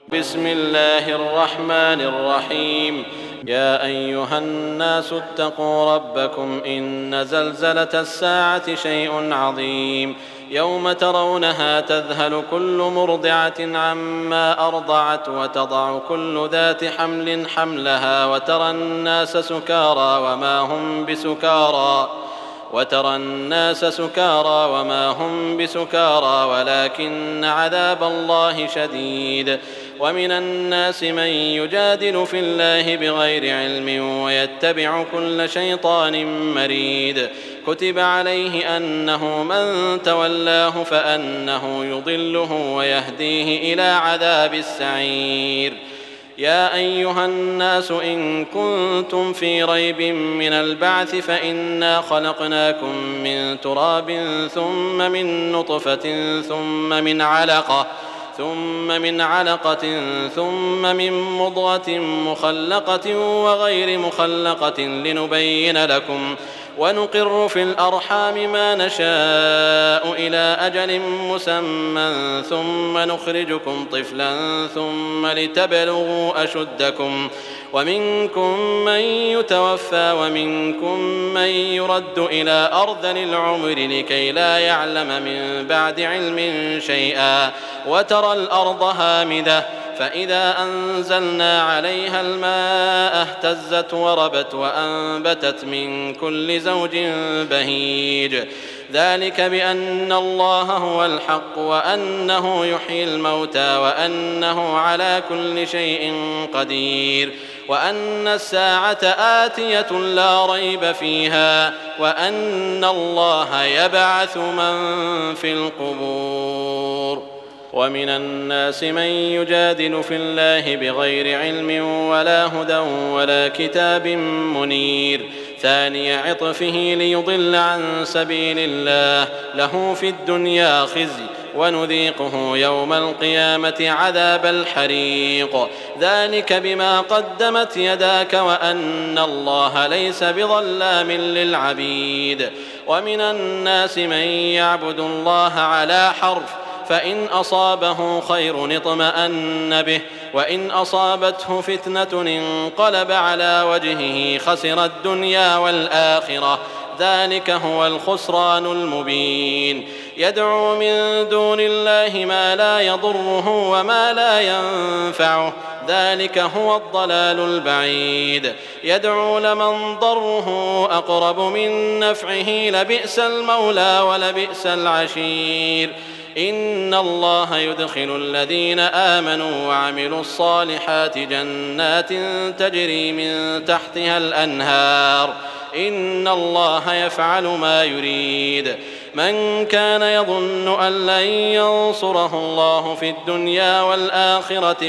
بسم الله الرحمن الرحيم. يا أيها الناس اتقوا ربكم إن زلزلة الساعة شيء عظيم يوم ترونها تذهل كل مرضعة عما أرضعت وتضع كل ذات حمل حملها وترى الناس سكارى وما هم بسكارى ولكن عذاب الله شديد. ومن الناس من يجادل في الله بغير علم ويتبع كل شيطان مريد. كتب عليه أنه من تولاه فأنه يضله ويهديه إلى عذاب السعير. يا أيها الناس إن كنتم في ريب من البعث فإنا خلقناكم من تراب ثم من نطفة ثم من علقة ثم من مضغة مخلقة وغير مخلقة لنبين لكم ونقر في الأرحام ما نشاء إلى أجل مسمى ثم نخرجكم طفلا ثم لتبلغوا أشدكم ومنكم من يتوفى ومنكم من يرد إلى أرذل العمر لكي لا يعلم من بعد علم شيئا. وترى الأرض هامدة فإذا أنزلنا عليها الماء اهتزت وربت وأنبتت من كل زوج بهيج. ذلك بأن الله هو الحق وأنه يحيي الموتى وأنه على كل شيء قدير وأن الساعة آتية لا ريب فيها وأن الله يبعث من في القبور. ومن الناس من يجادل في الله بغير علم ولا هدى ولا كتاب منير. ثاني عطفه ليضل عن سبيل الله له في الدنيا خزي ونذيقه يوم القيامة عذاب الحريق. ذلك بما قدمت يداك وأن الله ليس بظلام للعبيد. ومن الناس من يعبد الله على حرف فإن أصابه خير اطمأن به وإن أصابته فتنة انقلب على وجهه خسر الدنيا والآخرة. ذلك هو الخسران المبين. يدعو من دون الله ما لا يضره وما لا ينفعه ذلك هو الضلال البعيد. يدعو لمن ضره أقرب من نفعه لبئس المولى ولبئس العشير. إن الله يدخل الذين آمنوا وعملوا الصالحات جنات تجري من تحتها الأنهار إن الله يفعل ما يريد. من كان يظن أن لن ينصره الله في الدنيا والآخرة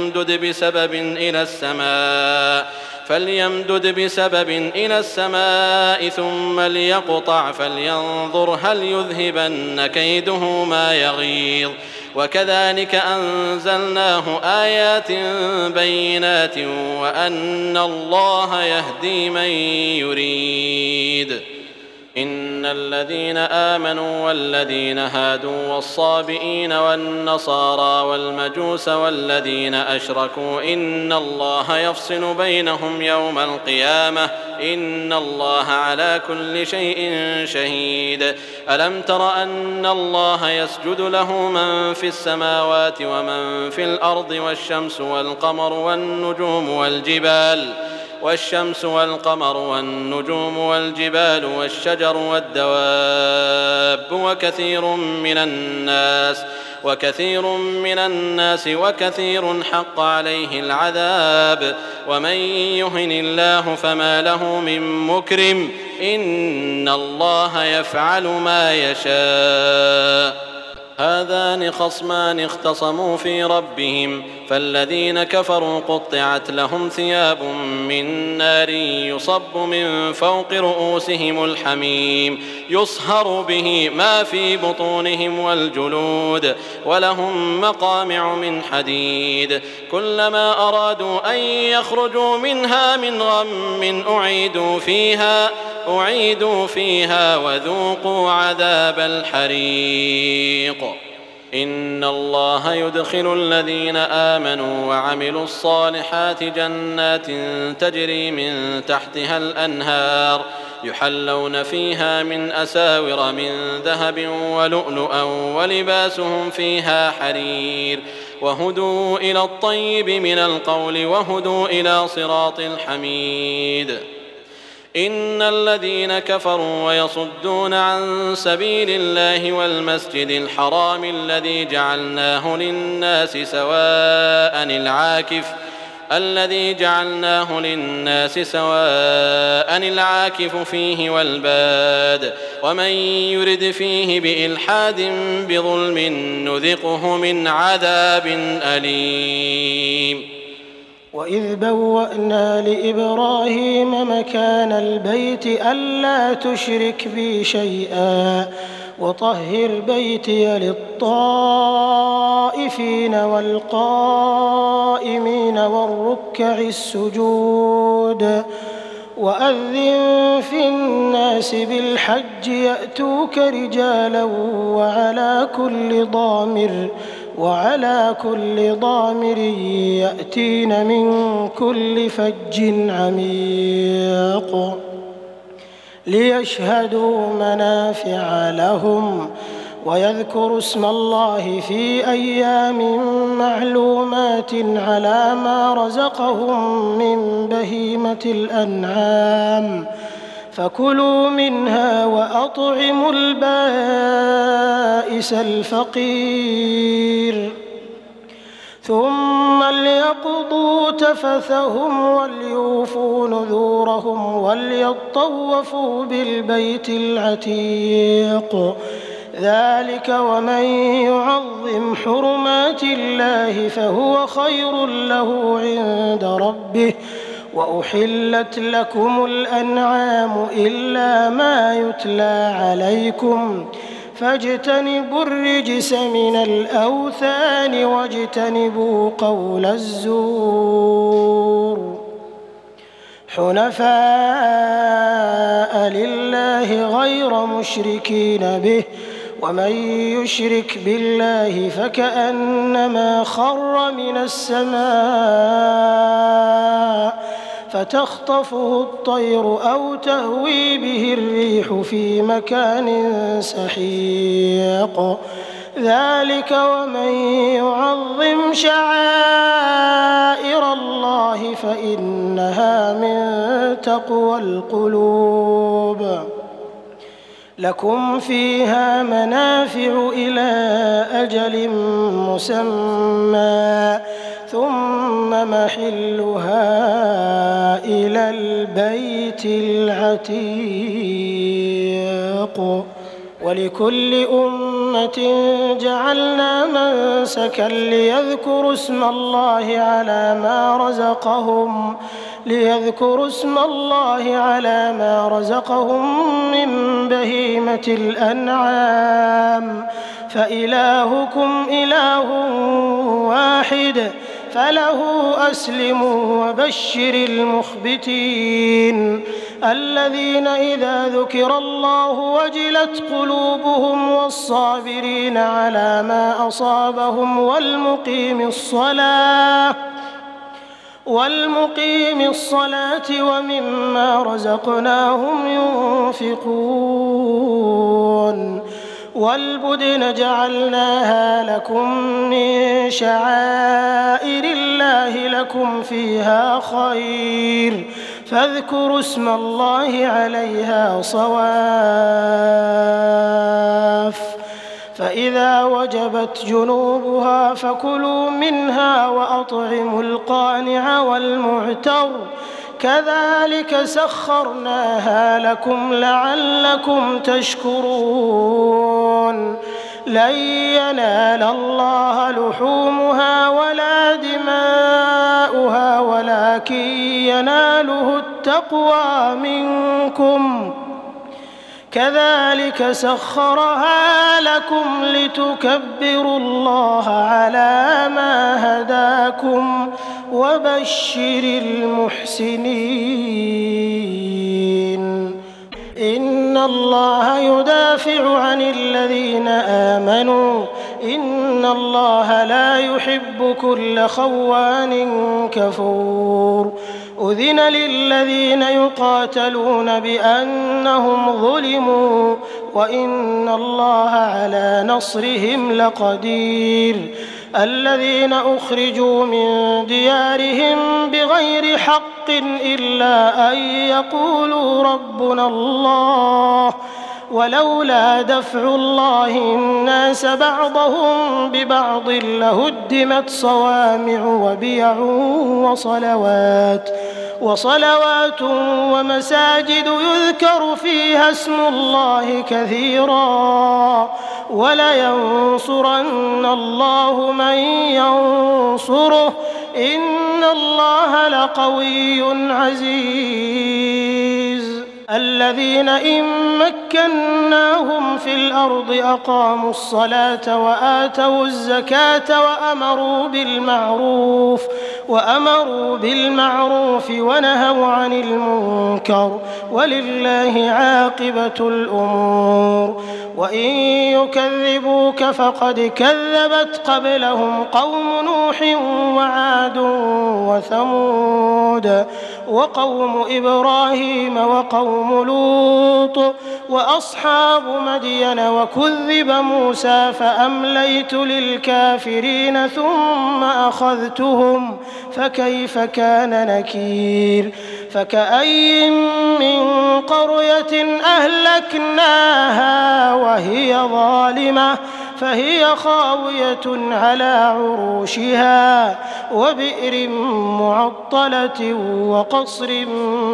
فليمدد بسبب إلى السماء ثم ليقطع فلينظر هل يذهبن كيده ما يغيظ. وكذلك أنزلناه آيات بينات وأن الله يهدي من يريد. إن الذين آمنوا والذين هادوا والصابئين والنصارى والمجوس والذين أشركوا إن الله يفصل بينهم يوم القيامة إن الله على كل شيء شهيد. ألم تر أن الله يسجد له من في السماوات ومن في الأرض والشمس والجبال والشجر والدواب وكثير من الناس وكثير حق عليه العذاب. ومن يهن الله فما له من مكرم إن الله يفعل ما يشاء. هذان خصمان اختصموا في ربهم فالذين كفروا قطعت لهم ثياب من نار يصب من فوق رؤوسهم الحميم يصهر به ما في بطونهم والجلود ولهم مقامع من حديد. كلما أرادوا أن يخرجوا منها من غم أعيدوا فيها وذوقوا عذاب الحريق. إن الله يدخل الذين آمنوا وعملوا الصالحات جنات تجري من تحتها الأنهار يحلون فيها من أساور من ذهب ولؤلؤا ولباسهم فيها حرير وهدوا إلى الطيب من القول وهدوا إلى صراط الحميد. إن الذين كفروا ويصدون عن سبيل الله والمسجد الحرام الذي جعلناه للناس سواء العاكف فيه والباد ومن يرد فيه بإلحاد بظلم نذقه من عذاب أليم. وإذ بوأنا لإبراهيم مكان البيت ألا تشرك بي شيئا وطهر بيتي للطائفين والقائمين والركع السجود وأذن في الناس بالحج يأتوك رجالا وعلى كل ضامر يأتين من كل فج عميق ليشهدوا منافع لهم ويذكروا اسم الله في أيام معلومات على ما رزقهم من بهيمة الأنعام فكلوا منها وأطعموا البائس الفقير ثم ليقضوا تفثهم وليوفوا نذورهم وليطوفوا بالبيت العتيق ذلك ومن يعظم حرمات الله فهو خير له عند ربه وأحلت لكم الأنعام إلا ما يتلى عليكم فاجتنبوا الرجس من الأوثان واجتنبوا قول الزور حنفاء لله غير مشركين به ومن يشرك بالله فكأنما خر من السماء فتخطفه الطير أو تهوي به الريح في مكان سحيق ذلك ومن يعظم شعائر الله فإنها من تقوى القلوب لكم فيها منافع إلى أجل مسمى ثم محلها إلى البيت العتيق ولكل أمة جعلنا منسكا ليذكروا اسم الله على ما رزقهم من بهيمة الأنعام فإلهكم إله واحد فله أسلموا وبشر المخبتين الذين إذا ذكر الله وجلت قلوبهم والصابرين على ما أصابهم والمقيم الصلاة ومما رزقناهم ينفقون والبدن جعلناها لكم من شعائر الله لكم فيها خير فاذكروا اسم الله عليها صواف فإذا وجبت جنوبها فكلوا منها وأطعموا القانع والمعتر كذلك سخرناها لكم لعلكم تشكرون لن ينال الله لحومها ولا دماؤها ولكن يناله التقوى منكم كذلك سخرها لكم لتكبروا الله على ما هداكم وبشر المحسنين إن الله يدافع عن الذين آمنوا إن الله لا يحب كل خوان كفور أذن للذين يقاتلون بأنهم ظلموا وإن الله على نصرهم لقدير الذين أخرجوا من ديارهم بغير حق إلا أن يقولوا ربنا الله ولولا دفع الله الناس بعضهم ببعض لهدمت صوامع وبيع وصلوات ومساجد يذكر فيها اسم الله كثيرا ولينصرن الله من ينصره إن الله لقوي عزيز الذين إن مكناهم في الأرض أقاموا الصلاة وآتوا الزكاة وأمروا بالمعروف ونهوا عن المنكر ولله عاقبة الأمور وإن يكذبوك فقد كذبت قبلهم قوم نوح وعاد وثمود وقوم إبراهيم وقوم لوط وأصحاب مدين وكذب موسى فأمليت للكافرين ثم أخذتهم فكيف كان نكير فكأي من قرية أهلكناها وهي ظالمة فهي خاوية على عروشها وبئر معطلة وقصر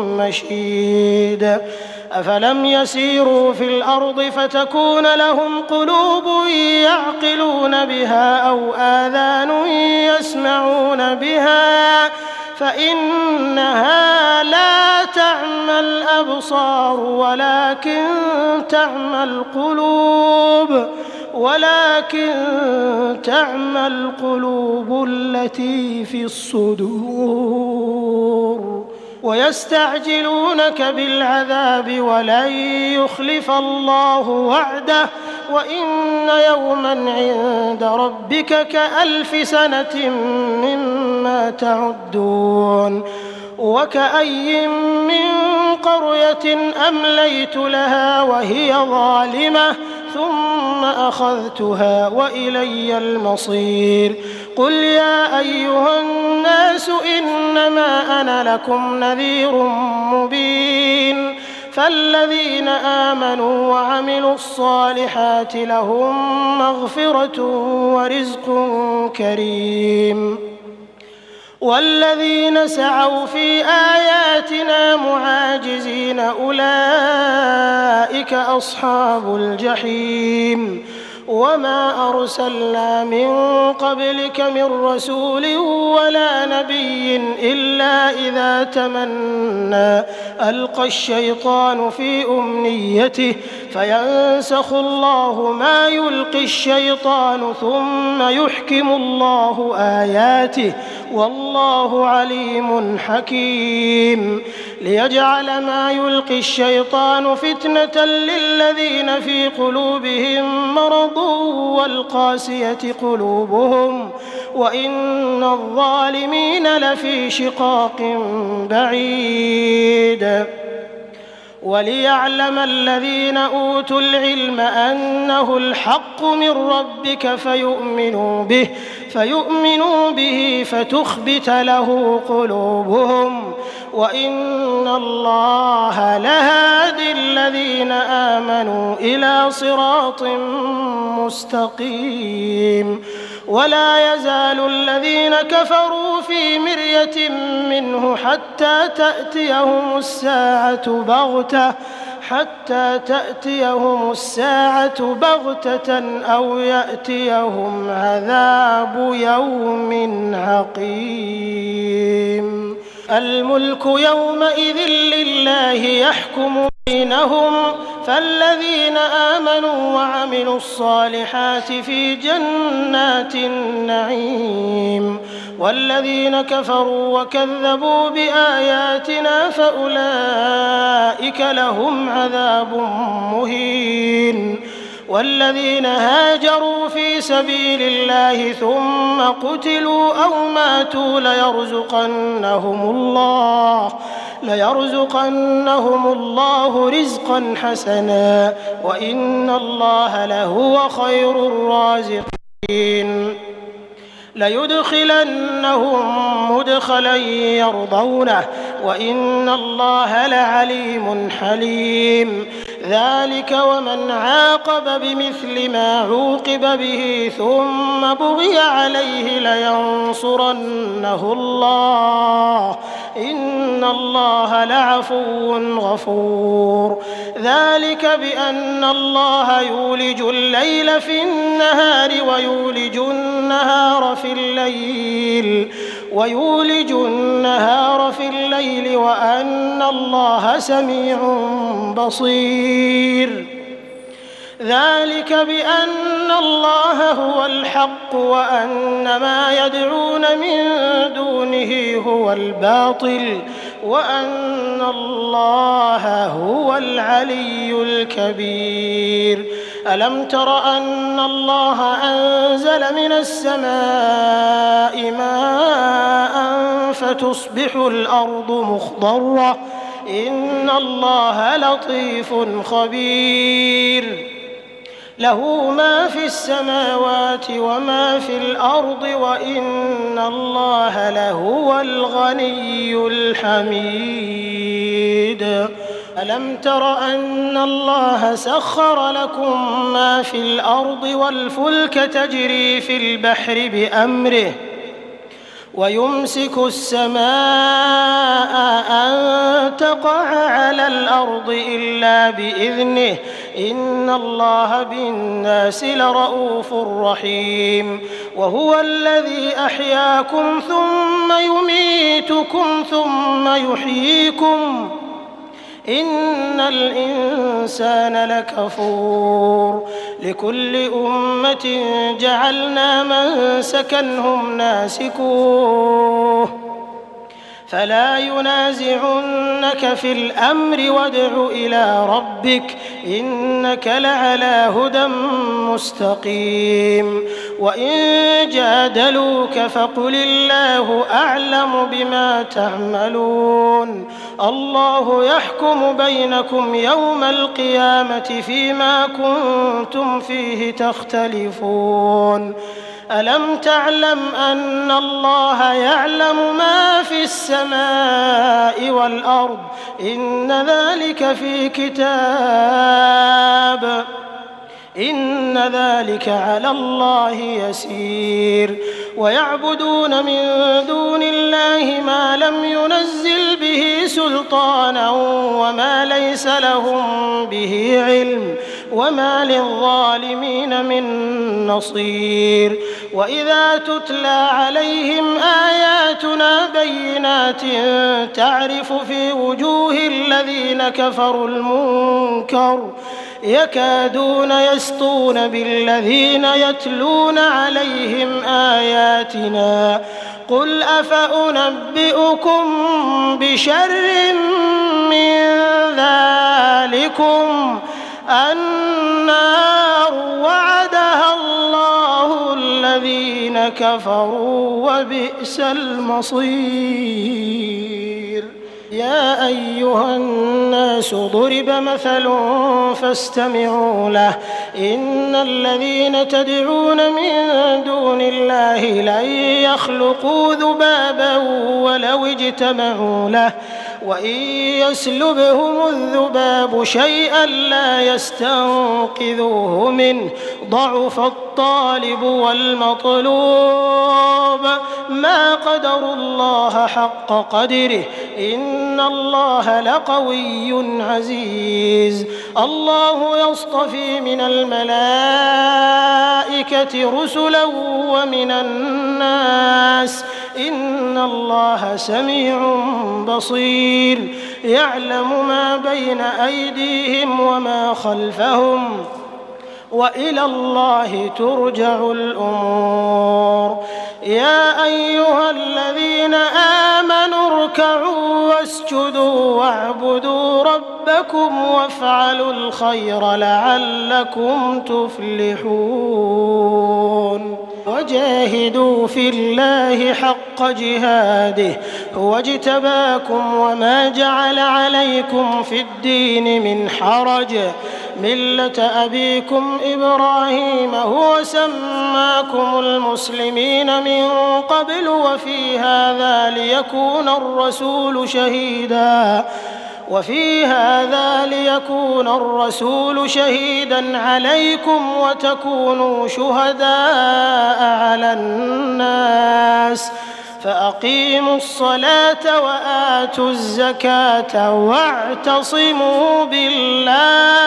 مشيد أفلم يسيروا في الأرض فتكون لهم قلوب يعقلون بها أو آذان يسمعون بها فإنها لا تعمى الأبصار ولكن تعمى القلوب التي في الصدور ويستعجلونك بالعذاب ولن يخلف الله وعده وإن يوما عند ربك كألف سنة مما تعدون وكأي من قرية أمليت لها وهي ظالمة ثم أخذتها وإلي المصير قل يا أيها الناس إنما أنا لكم نذير مبين فالذين آمنوا وعملوا الصالحات لهم مغفرة ورزق كريم والذين سعوا في آياتنا معاجزين أولئك أصحاب الجحيم وما أرسلنا من قبلك من رسول ولا نبي إلا إذا تمنى ألقى الشيطان في أمنيته فينسخ الله ما يلقي الشيطان ثم يحكم الله آياته والله عليم حكيم ليجعل ما يلقي الشيطان فتنة للذين في قلوبهم مرض والقاسية قلوبهم وإن الظالمين لفي شقاق بعيد وليعلم الذين أوتوا العلم أنه الحق من ربك فيؤمنوا به فتخبت له قلوبهم وإن الله لهادي الذين آمنوا إلى صراط مستقيم ولا يزال الذين كفروا في مرية منه حتى تأتيهم الساعة بغتة أو يأتيهم عذاب يوم عقيم الملك يومئذ لله يحكم بينهم فالذين آمنوا وعملوا الصالحات في جنات النعيم والذين كفروا وكذبوا بآياتنا فأولئك لهم عذاب مهين والذين هاجروا في سبيل الله ثم قتلوا أو ماتوا ليرزقنهم الله رزقا حسنا وإن الله لهو خير الرازقين ليدخلنهم مدخلا يرضونه وإن الله لعليم حليم ذلك ومن عاقب بمثل ما عوقب به ثم بغي عليه لينصرنه الله إن الله لعفو غفور ذلك بأن الله يولج الليل في النهار ويولج النهار في الليل وأن الله سميع بصير ذلك بأن الله هو الحق وأن ما يدعون من دونه هو الباطل وأن الله هو العلي الكبير ألم تر أن الله أنزل من السماء ماء فتصبح الأرض مخضرة إن الله لطيف خبير له ما في السماوات وما في الأرض وإن الله لهو الغني الحميد ألم تر أن الله سخر لكم ما في الأرض والفلك تجري في البحر بأمره ويمسك السماء أن تقع على الأرض إلا بإذنه إن الله بالناس لرؤوف رحيم وهو الذي أحياكم ثم يميتكم ثم يحييكم إن الإنسان لكفور لكل أمة جعلنا منسكا هم ناسكوه فلا ينازعنك في الأمر وادع إلى ربك إنك لعلى هدى مستقيم وإن جادلوك فقل الله أعلم بما تعملون الله يحكم بينكم يوم القيامة فيما كنتم فيه تختلفون ألم تعلم أن الله يعلم ما في السماء والأرض إن ذلك في كتاب إن ذلك على الله يسير ويعبدون من دون الله ما لم ينزل به سلطانا وما ليس لهم به علم وما للظالمين من نصير وإذا تتلى عليهم آياتنا بينات تعرف في وجوه الذين كفروا المنكر يكادون يسطون بالذين يتلون عليهم آياتنا قل أفأنبئكم بشر من ذلكم النار وعدها الله الذين كفروا وبئس المصير يا أيها الناس ضرب مثل فاستمعوا له إن الذين تدعون من دون الله لن يخلقوا ذبابا ولو اجتمعوا له وإن يسلبهم الذباب شيئا لا يستنقذوه منه ضعف الطالب والمطلوب ما قدروا الله حق قدره إن الله لقوي عزيز الله يصطفي من الملائكة رسلا ومن الناس إن الله سميع بصير يعلم ما بين أيديهم وما خلفهم وإلى الله ترجع الأمور يا أيها الذين آمنوا اركعوا واسجدوا واعبدوا ربكم وافعلوا الخير لعلكم تفلحون وجاهدوا في الله حق جهاده هو اجتباكم وما جعل عليكم في الدين من حرج ملة أبيكم إبراهيم هو سماكم المسلمين من قبل وفي هذا ليكون الرسول شهيدا عليكم وتكونوا شهداء على الناس فأقيموا الصلاة وآتوا الزكاة واعتصموا بالله